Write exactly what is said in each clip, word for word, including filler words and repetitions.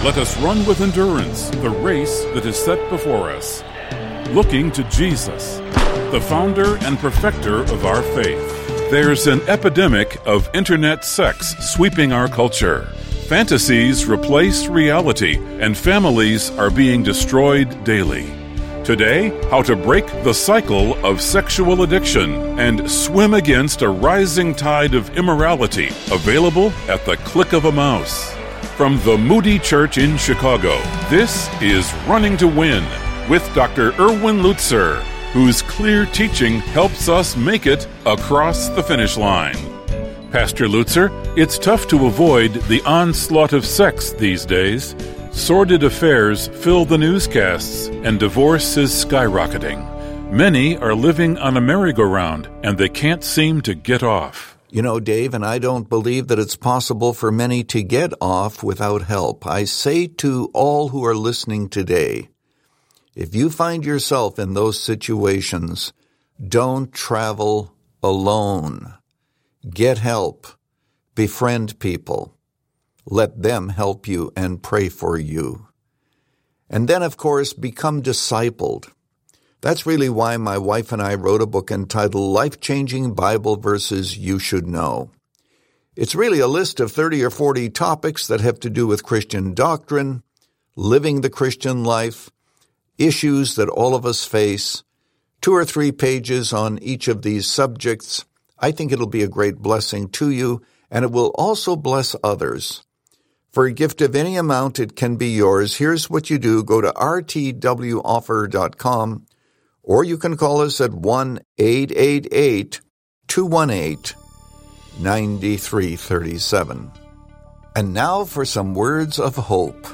Let us run with endurance the race that is set before us, looking to Jesus, the founder and perfecter of our faith. There's an epidemic of internet sex sweeping our culture. Fantasies replace reality, and families are being destroyed daily. Today, how to break the cycle of sexual addiction and swim against a rising tide of immorality, available at the click of a mouse. From the Moody Church in Chicago, this is Running to Win with Doctor Erwin Lutzer, whose clear teaching helps us make it across the finish line. Pastor Lutzer, it's tough to avoid the onslaught of sex these days. Sordid affairs fill the newscasts, and divorce is skyrocketing. Many are living on a merry-go-round, and they can't seem to get off. You know, Dave, and I don't believe that it's possible for many to get off without help. I say to all who are listening today, if you find yourself in those situations, don't travel alone. Get help. Befriend people. Let them help you and pray for you. And then, of course, become discipled. That's really why my wife and I wrote a book entitled Life-Changing Bible Verses You Should Know. It's really a list of thirty or forty topics that have to do with Christian doctrine, living the Christian life, issues that all of us face, two or three pages on each of these subjects. I think it'll be a great blessing to you, and it will also bless others. For a gift of any amount, it can be yours. Here's what you do. Go to r t w offer dot com, or you can call us at one eight eight eight, two one eight, nine three three seven. And now for some words of hope.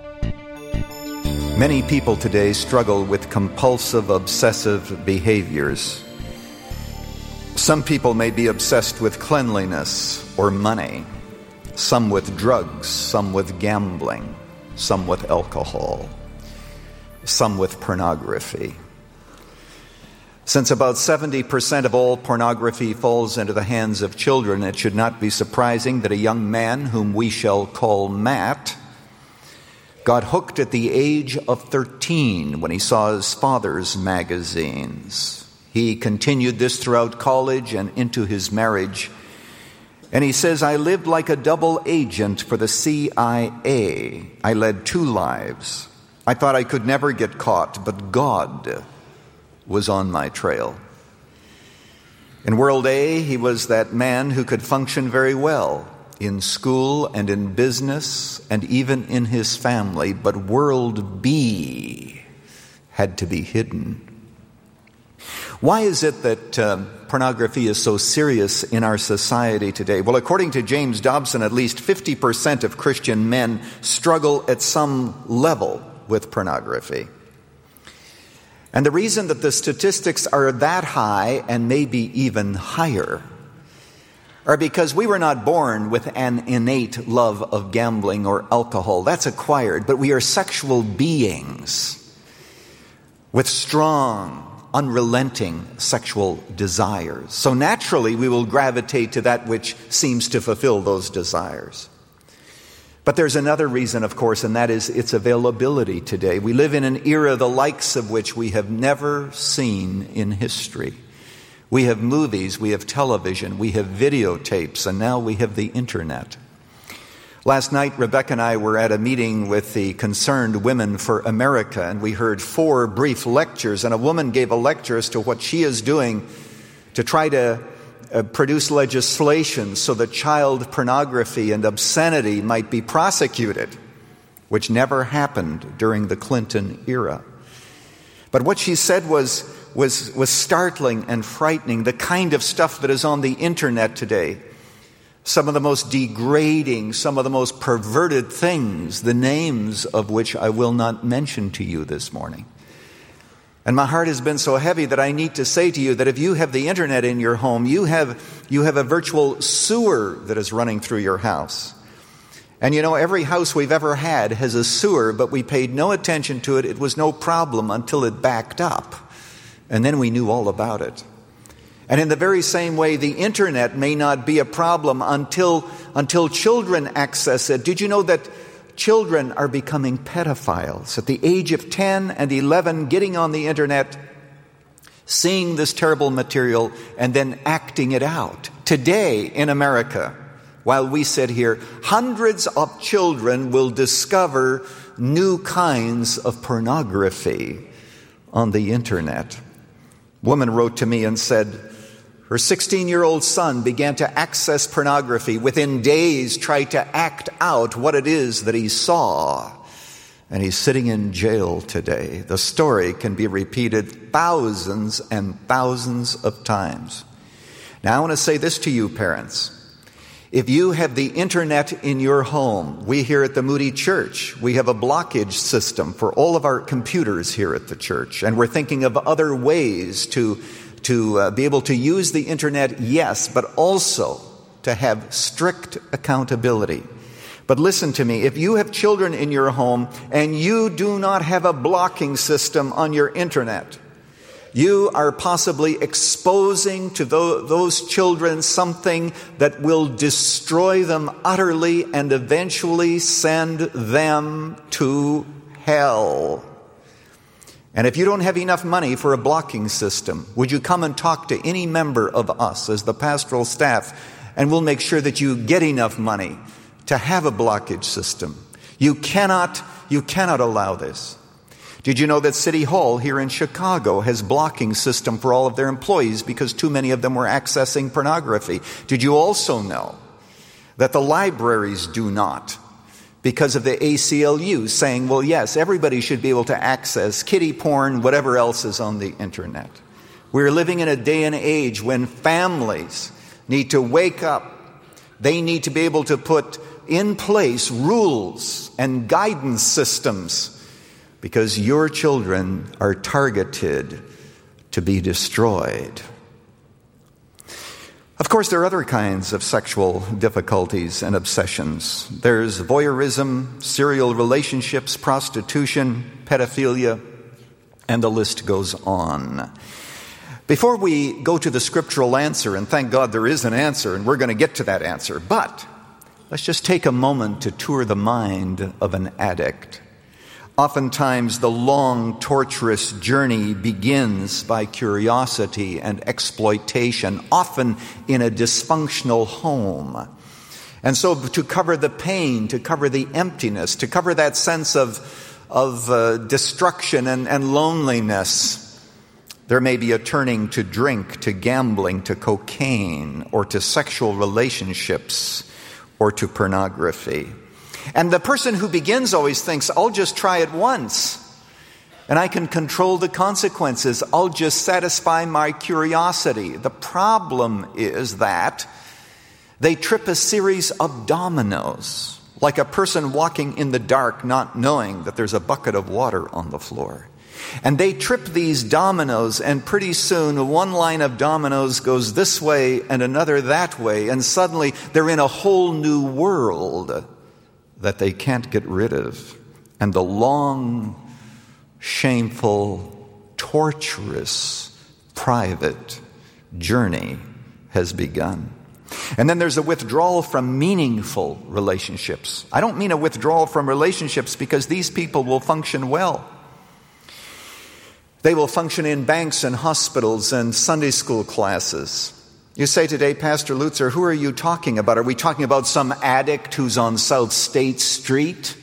Many people today struggle with compulsive, obsessive behaviors. Some people may be obsessed with cleanliness or money. Some with drugs, some with gambling, some with alcohol, some with pornography. Since about seventy percent of all pornography falls into the hands of children, it should not be surprising that a young man, whom we shall call Matt, got hooked at the age of thirteen when he saw his father's magazines. He continued this throughout college and into his marriage. And he says, I lived like a double agent for the C I A. I led two lives. I thought I could never get caught, but God was on my trail. In World A, he was that man who could function very well in school and in business and even in his family, but World B had to be hidden. Why is it that um, pornography is so serious in our society today? Well, according to James Dobson, at least fifty percent of Christian men struggle at some level with pornography. And the reason that the statistics are that high and maybe even higher are because we were not born with an innate love of gambling or alcohol. That's acquired, but we are sexual beings with strong, unrelenting sexual desires. So naturally, we will gravitate to that which seems to fulfill those desires. But there's another reason, of course, and that is its availability today. We live in an era the likes of which we have never seen in history. We have movies, we have television, we have videotapes, and now we have the internet. Last night, Rebecca and I were at a meeting with the Concerned Women for America, and we heard four brief lectures, and a woman gave a lecture as to what she is doing to try to uh, produce legislation so that child pornography and obscenity might be prosecuted, which never happened during the Clinton era. But what she said was, was, was startling and frightening, the kind of stuff that is on the internet today. Some of the most degrading, some of the most perverted things, the names of which I will not mention to you this morning. And my heart has been so heavy that I need to say to you that if you have the internet in your home, you have, you have a virtual sewer that is running through your house. And you know, every house we've ever had has a sewer, but we paid no attention to it. It was no problem until it backed up. And then we knew all about it. And in the very same way, the internet may not be a problem until, until children access it. Did you know that children are becoming pedophiles at the age of ten and eleven, getting on the internet, seeing this terrible material, and then acting it out. Today in America, while we sit here, hundreds of children will discover new kinds of pornography on the internet. A woman wrote to me and said her sixteen-year-old son began to access pornography. Within days, tried to act out what it is that he saw. And he's sitting in jail today. The story can be repeated thousands and thousands of times. Now, I want to say this to you, parents. If you have the internet in your home, we here at the Moody Church, we have a blockage system for all of our computers here at the church. And we're thinking of other ways to, to uh, be able to use the internet, yes, but also to have strict accountability. But listen to me, if you have children in your home and you do not have a blocking system on your internet, you are possibly exposing to those children something that will destroy them utterly and eventually send them to hell. And if you don't have enough money for a blocking system, would you come and talk to any member of us as the pastoral staff, and we'll make sure that you get enough money to have a blockage system. You cannot, you cannot allow this. Did you know that City Hall here in Chicago has blocking system for all of their employees because too many of them were accessing pornography? Did you also know that the libraries do not, because of the A C L U saying, well, yes, everybody should be able to access kiddie porn, whatever else is on the internet. We're living in a day and age when families need to wake up. They need to be able to put in place rules and guidance systems, because your children are targeted to be destroyed. Of course, there are other kinds of sexual difficulties and obsessions. There's voyeurism, serial relationships, prostitution, pedophilia, and the list goes on. Before we go to the scriptural answer, and thank God there is an answer, and we're going to get to that answer, but let's just take a moment to tour the mind of an addict. Oftentimes, the long, torturous journey begins by curiosity and exploitation, often in a dysfunctional home. And so to cover the pain, to cover the emptiness, to cover that sense of, of uh, destruction and, and loneliness, there may be a turning to drink, to gambling, to cocaine, or to sexual relationships, or to pornography. And the person who begins always thinks, I'll just try it once, and I can control the consequences. I'll just satisfy my curiosity. The problem is that they trip a series of dominoes, like a person walking in the dark not knowing that there's a bucket of water on the floor. And they trip these dominoes, and pretty soon one line of dominoes goes this way and another that way, and suddenly they're in a whole new world that they can't get rid of. And the long, shameful, torturous, private journey has begun. And then there's a withdrawal from meaningful relationships. I don't mean a withdrawal from relationships because these people will function well. They will function in banks and hospitals and Sunday school classes. You say today, Pastor Lutzer, who are you talking about? Are we talking about some addict who's on South State Street?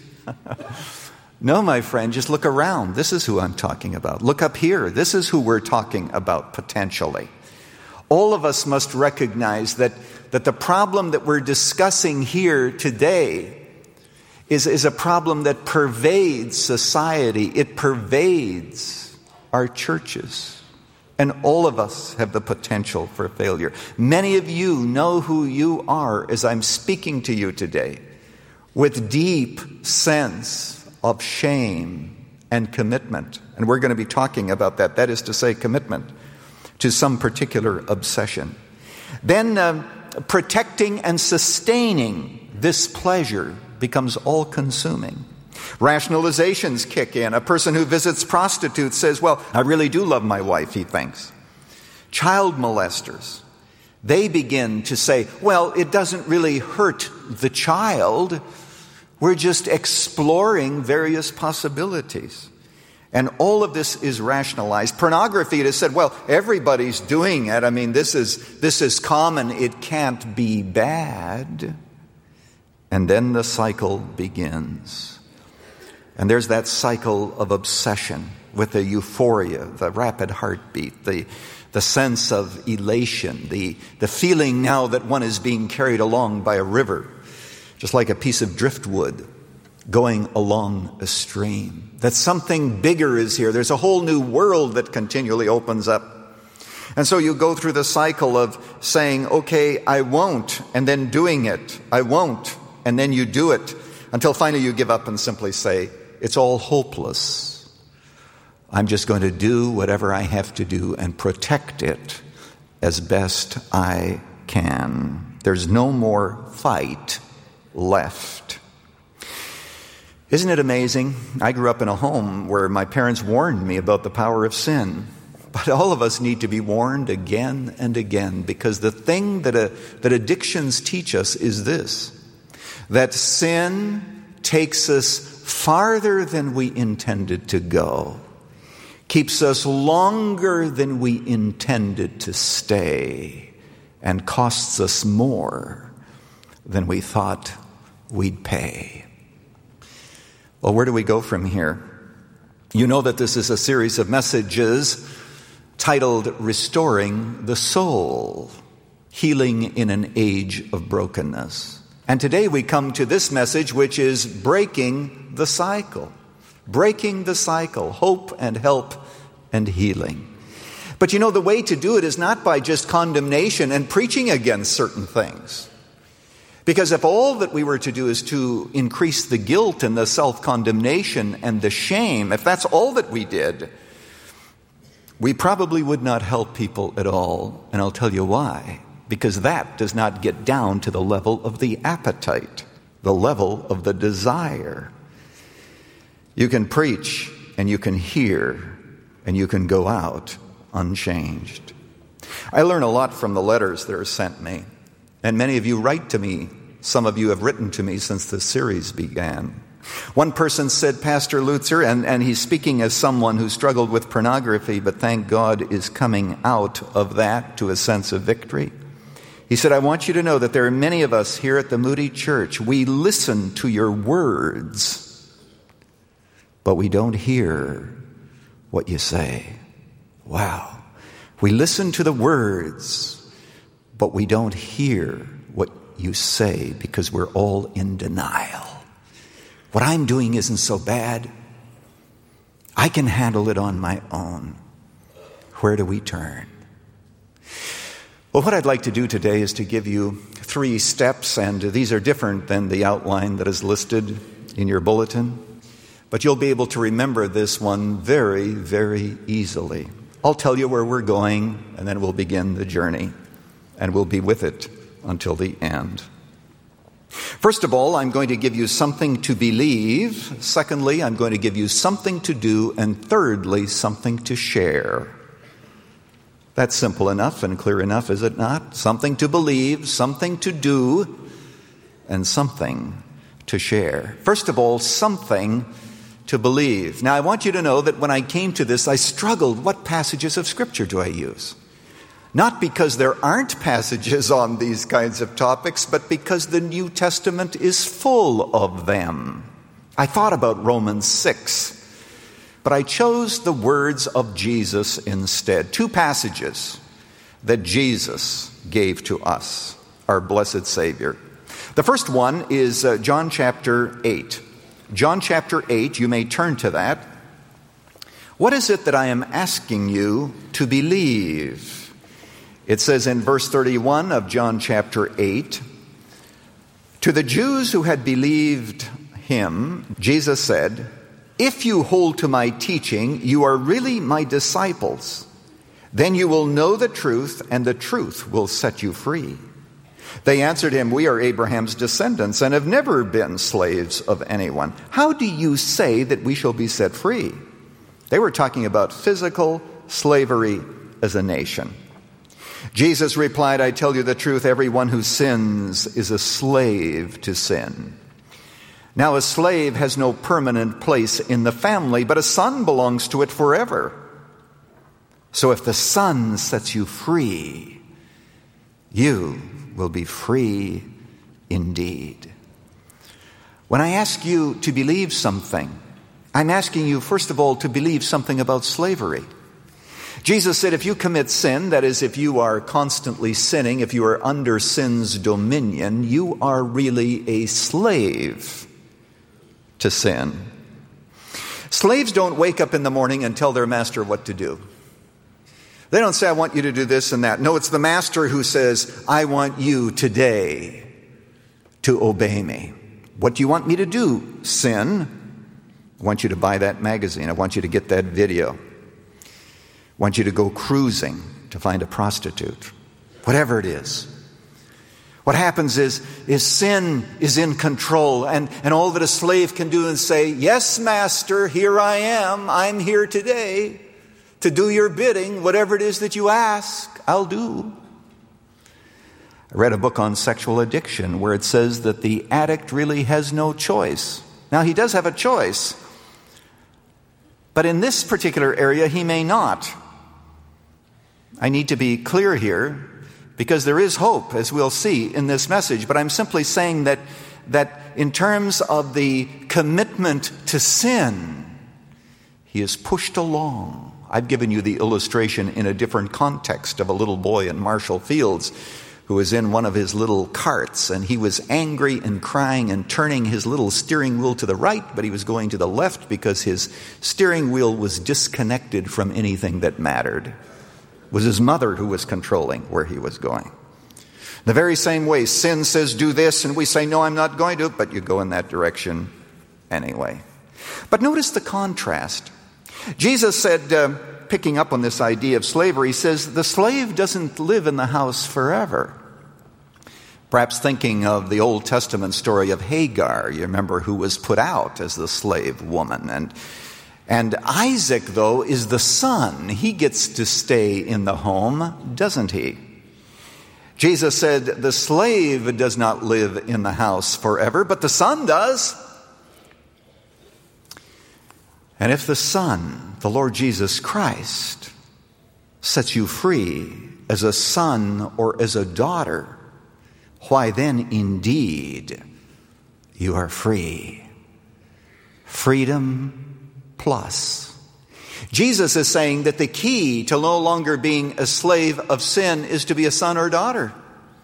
No, my friend, just look around. This is who I'm talking about. Look up here. This is who we're talking about potentially. All of us must recognize that, that the problem that we're discussing here today is, is a problem that pervades society. It pervades our churches. And all of us have the potential for failure. Many of you know who you are as I'm speaking to you today, with deep sense of shame and commitment. And we're going to be talking about that. That is to say, commitment to some particular obsession. Then uh, protecting and sustaining this pleasure becomes all-consuming. Rationalizations kick in. A person who visits prostitutes says, well, I really do love my wife, he thinks. Child molesters, they begin to say, well, it doesn't really hurt the child. We're just exploring various possibilities. And all of this is rationalized. Pornography, it is said, well, everybody's doing it. I mean, this is, this is common. It can't be bad. And then the cycle begins. And there's that cycle of obsession with the euphoria, the rapid heartbeat, the, the sense of elation, the, the feeling now that one is being carried along by a river, just like a piece of driftwood going along a stream. That something bigger is here. There's a whole new world that continually opens up. And so you go through the cycle of saying, okay, I won't, and then doing it. I won't, and then you do it, until finally you give up and simply say, it's all hopeless. I'm just going to do whatever I have to do and protect it as best I can. There's no more fight left. Isn't it amazing? I grew up in a home where my parents warned me about the power of sin. But all of us need to be warned again and again, because the thing that, a, that addictions teach us is this, that sin takes us farther than we intended to go, keeps us longer than we intended to stay, and costs us more than we thought we'd pay. Well, where do we go from here? You know that this is a series of messages titled Restoring the Soul, Healing in an Age of Brokenness. And today we come to this message, which is breaking the cycle. Breaking the cycle, hope and help and healing. But you know, the way to do it is not by just condemnation and preaching against certain things. Because if all that we were to do is to increase the guilt and the self-condemnation and the shame, if that's all that we did, we probably would not help people at all. And I'll tell you why. Because that does not get down to the level of the appetite, the level of the desire. You can preach and you can hear and you can go out unchanged. I learn a lot from the letters that are sent me. And many of you write to me. Some of you have written to me since the series began. One person said, Pastor Lutzer, and, and he's speaking as someone who struggled with pornography, but thank God is coming out of that to a sense of victory. He said, I want you to know that there are many of us here at the Moody Church. We listen to your words, but we don't hear what you say. Wow. We listen to the words, but we don't hear what you say because we're all in denial. What I'm doing isn't so bad. I can handle it on my own. Where do we turn? Well, what I'd like to do today is to give you three steps, and these are different than the outline that is listed in your bulletin. But you'll be able to remember this one very, very easily. I'll tell you where we're going, and then we'll begin the journey, and we'll be with it until the end. First of all, I'm going to give you something to believe. Secondly, I'm going to give you something to do. And thirdly, something to share. That's simple enough and clear enough, is it not? Something to believe, something to do, and something to share. First of all, something to believe. Now, I want you to know that when I came to this, I struggled. What passages of Scripture do I use? Not because there aren't passages on these kinds of topics, but because the New Testament is full of them. I thought about Romans six, but I chose the words of Jesus instead. Two passages that Jesus gave to us, our blessed Savior. The first one is uh, John chapter eight. John chapter eight, you may turn to that. What is it that I am asking you to believe? It says in verse thirty-one of John chapter eight, to the Jews who had believed him, Jesus said, if you hold to my teaching, you are really my disciples. Then you will know the truth, and the truth will set you free. They answered him, we are Abraham's descendants and have never been slaves of anyone. How do you say that we shall be set free? They were talking about physical slavery as a nation. Jesus replied, I tell you the truth, everyone who sins is a slave to sin. Now a slave has no permanent place in the family, but a son belongs to it forever. So if the Son sets you free, you will be free indeed. When I ask you to believe something, I'm asking you, first of all, to believe something about slavery. Jesus said if you commit sin, that is, if you are constantly sinning, if you are under sin's dominion, you are really a slave to sin. Slaves don't wake up in the morning and tell their master what to do. They don't say, I want you to do this and that. No, it's the master who says, I want you today to obey me. What do you want me to do, sin? I want you to buy that magazine. I want you to get that video. I want you to go cruising to find a prostitute. Whatever it is. What happens is, is sin is in control, and, and all that a slave can do is say, yes, master, here I am. I'm here today to do your bidding. Whatever it is that you ask, I'll do. I read a book on sexual addiction where it says that the addict really has no choice. Now, he does have a choice, but in this particular area, he may not. I need to be clear here, because there is hope, as we'll see in this message. But I'm simply saying that, that in terms of the commitment to sin, he is pushed along. I've given you the illustration in a different context of a little boy in Marshall Fields who was in one of his little carts, and he was angry and crying and turning his little steering wheel to the right, but he was going to the left because his steering wheel was disconnected from anything that mattered. It was his mother who was controlling where he was going. The very same way, sin says do this, and we say, no, I'm not going to, but you go in that direction anyway. But notice the contrast. Jesus said, uh, picking up on this idea of slavery, he says, the slave doesn't live in the house forever. Perhaps thinking of the Old Testament story of Hagar, you remember, who was put out as the slave woman. And, and Isaac, though, is the son. He gets to stay in the home, doesn't he? Jesus said, the slave does not live in the house forever, but the son does. And if the Son, the Lord Jesus Christ, sets you free as a son or as a daughter, why then indeed you are free. Freedom plus. Jesus is saying that the key to no longer being a slave of sin is to be a son or daughter.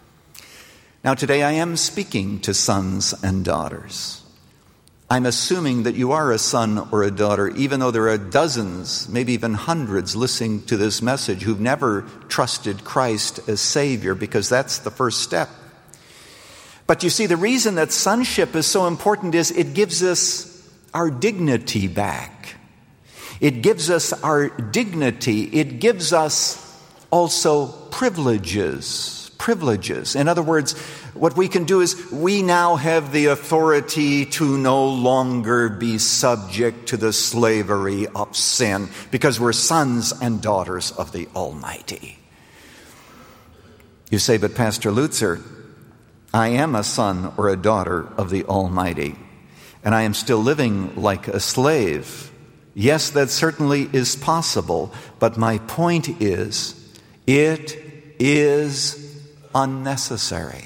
Now today I am speaking to sons and daughters. I'm assuming that you are a son or a daughter, even though there are dozens, maybe even hundreds listening to this message who've never trusted Christ as Savior, because that's the first step. But you see, the reason that sonship is so important is it gives us our dignity back. It gives us our dignity. It gives us also privileges. Privileges. In other words, what we can do is we now have the authority to no longer be subject to the slavery of sin because we're sons and daughters of the Almighty. You say, but Pastor Lutzer, I am a son or a daughter of the Almighty, and I am still living like a slave. Yes, that certainly is possible, but my point is, it is unnecessary.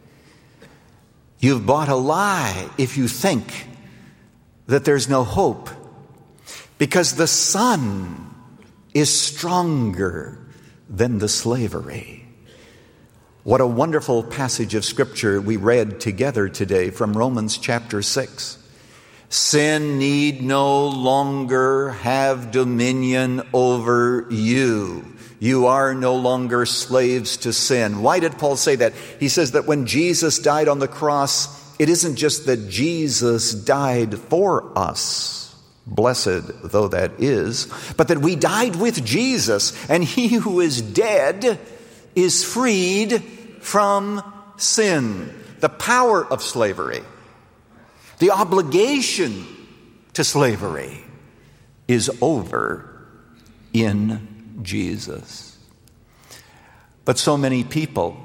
You've bought a lie if you think that there's no hope, because the Son is stronger than the slavery. What a wonderful passage of Scripture we read together today from Romans chapter six. Sin need no longer have dominion over you. You are no longer slaves to sin. Why did Paul say that? He says that when Jesus died on the cross, it isn't just that Jesus died for us, blessed though that is, but that we died with Jesus, and he who is dead is freed from sin, the power of slavery. The obligation to slavery is over in Jesus. But so many people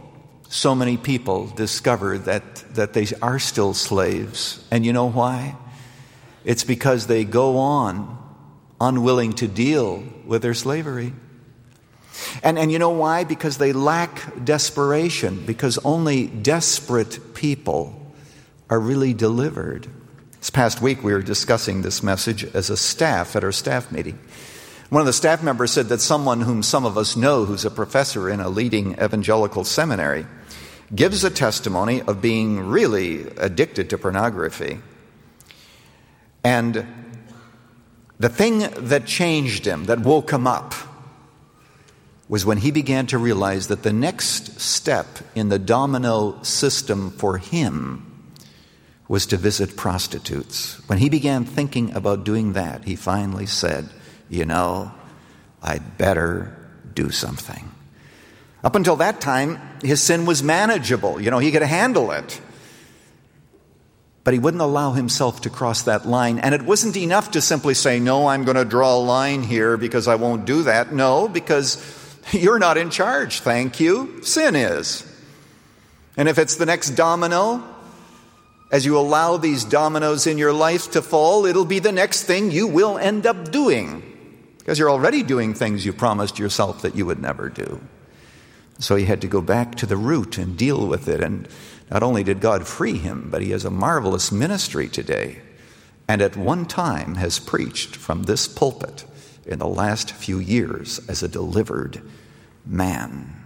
so many people discover that, that they are still slaves. And you know why? It's because they go on unwilling to deal with their slavery. And, and you know why? Because they lack desperation, because only desperate people are really delivered. This past week we were discussing this message as a staff at our staff meeting. One of the staff members said that someone whom some of us know, who's a professor in a leading evangelical seminary, gives a testimony of being really addicted to pornography. And the thing that changed him, that woke him up, was when he began to realize that the next step in the domino system for him was to visit prostitutes. When he began thinking about doing that, he finally said, you know, I'd better do something. Up until that time, his sin was manageable. You know, he could handle it. But he wouldn't allow himself to cross that line. And it wasn't enough to simply say, no, I'm going to draw a line here because I won't do that. No, because you're not in charge, thank you. Sin is. And if it's the next domino, as you allow these dominoes in your life to fall, it'll be the next thing you will end up doing. Because you're already doing things you promised yourself that you would never do. So he had to go back to the root and deal with it. And not only did God free him, but he has a marvelous ministry today. And at one time has preached from this pulpit in the last few years as a delivered man.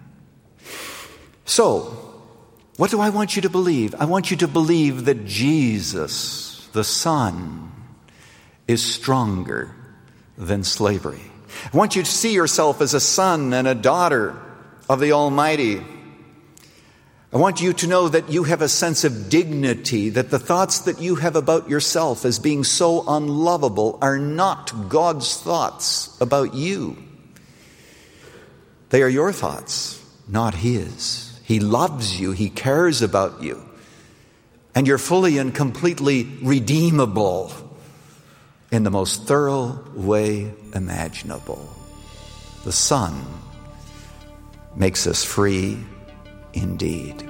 So, what do I want you to believe? I want you to believe that Jesus, the Son, is stronger than slavery. I want you to see yourself as a son and a daughter of the Almighty. I want you to know that you have a sense of dignity, that the thoughts that you have about yourself as being so unlovable are not God's thoughts about you. They are your thoughts, not His. He loves you. He cares about you. And you're fully and completely redeemable in the most thorough way imaginable. The Son makes us free indeed.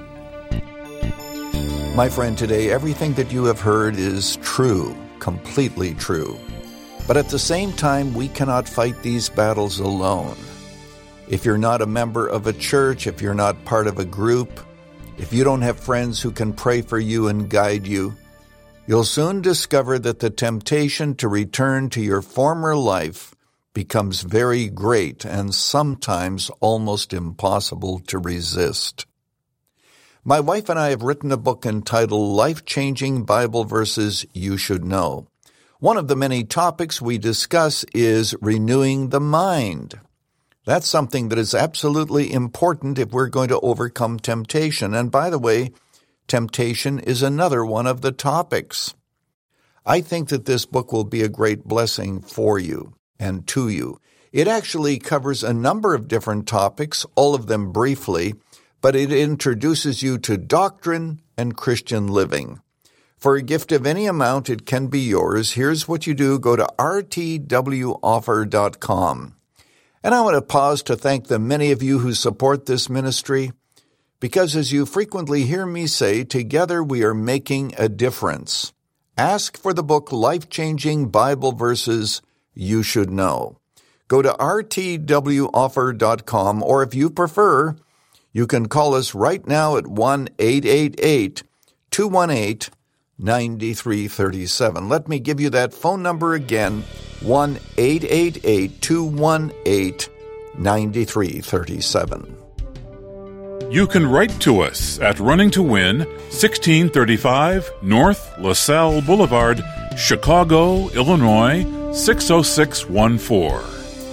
My friend, today everything that you have heard is true, completely true. But at the same time, we cannot fight these battles alone. If you're not a member of a church, if you're not part of a group, if you don't have friends who can pray for you and guide you, you'll soon discover that the temptation to return to your former life becomes very great and sometimes almost impossible to resist. My wife and I have written a book entitled Life-Changing Bible Verses You Should Know. One of the many topics we discuss is renewing the mind. That's something that is absolutely important if we're going to overcome temptation. And by the way, temptation is another one of the topics. I think that this book will be a great blessing for you and to you. It actually covers a number of different topics, all of them briefly, but it introduces you to doctrine and Christian living. For a gift of any amount, it can be yours. Here's what you do. Go to r t w offer dot com. And I want to pause to thank the many of you who support this ministry, because as you frequently hear me say, together we are making a difference. Ask for the book Life-Changing Bible Verses You Should Know. Go to r t w offer dot com, or if you prefer, you can call us right now at one eight eight eight, two one eight, nine three three seven. Let me give you that phone number again, one eight eight eight, two one eight, nine three three seven. You can write to us at Running to Win, sixteen thirty-five North LaSalle Boulevard, Chicago, Illinois, six oh six one four.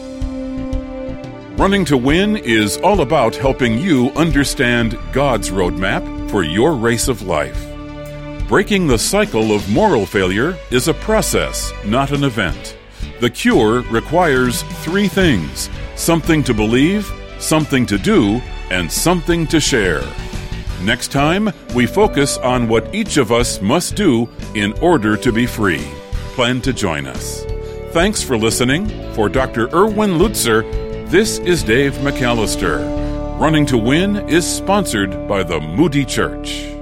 Running to Win is all about helping you understand God's roadmap for your race of life. Breaking the cycle of moral failure is a process, not an event. The cure requires three things: something to believe, something to do, and something to share. Next time, we focus on what each of us must do in order to be free. Plan to join us. Thanks for listening. For Doctor Erwin Lutzer, this is Dave McAllister. Running to Win is sponsored by the Moody Church.